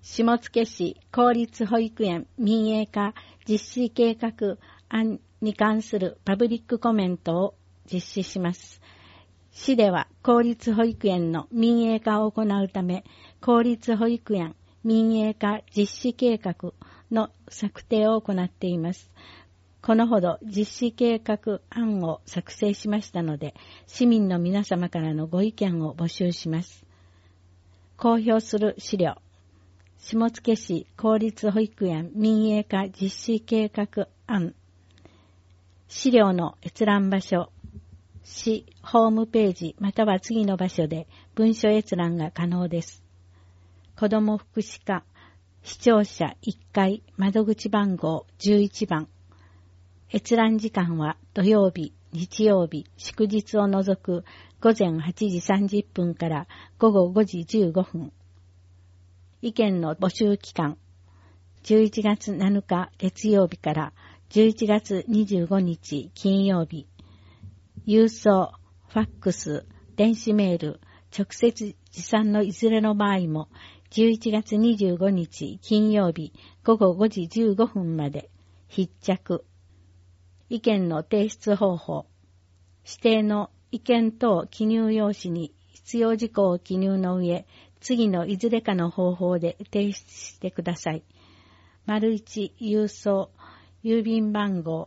下野市公立保育園民営化実施計画案に関するパブリックコメントを実施します。市では公立保育園の民営化を行うため、公立保育園民営化実施計画の策定を行っています。このほど実施計画案を作成しましたので、市民の皆様からのご意見を募集します。公表する資料。下野市公立保育園民営化実施計画案。資料の閲覧場所、市ホームページまたは次の場所で文書閲覧が可能です。子ども福祉課視聴者1階窓口番号11番。閲覧時間は土曜日、日曜日、祝日を除く午前8時30分から午後5時15分。意見の募集期間、11月7日月曜日から11月25日金曜日。郵送、ファックス、電子メール、直接持参のいずれの場合も11月25日金曜日午後5時15分まで必着。意見の提出方法、指定の意見等記入用紙に必要事項を記入の上、次のいずれかの方法で提出してください。1郵送、郵便番号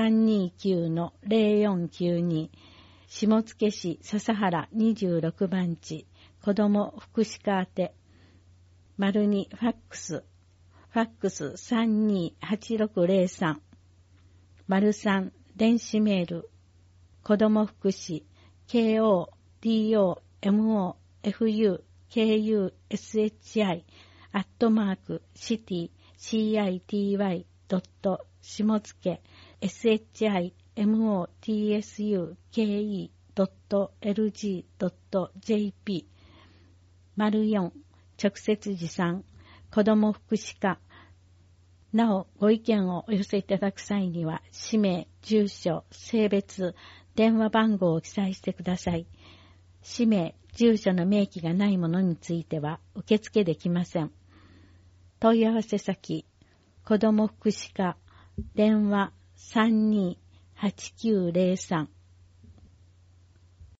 329-0492 下野市笹原26番地子ども福祉課宛て。2ファックス 328603 3電子メール子ども福祉 KODOMOFUKUSHI @city shity.shimotsuke.lg.jp 4直接持参子ども福祉課。なお、ご意見をお寄せいただく際には、氏名、住所、性別、電話番号を記載してください。氏名、住所の明記がないものについては受付できません。問い合わせ先、子ども福祉課、電話328903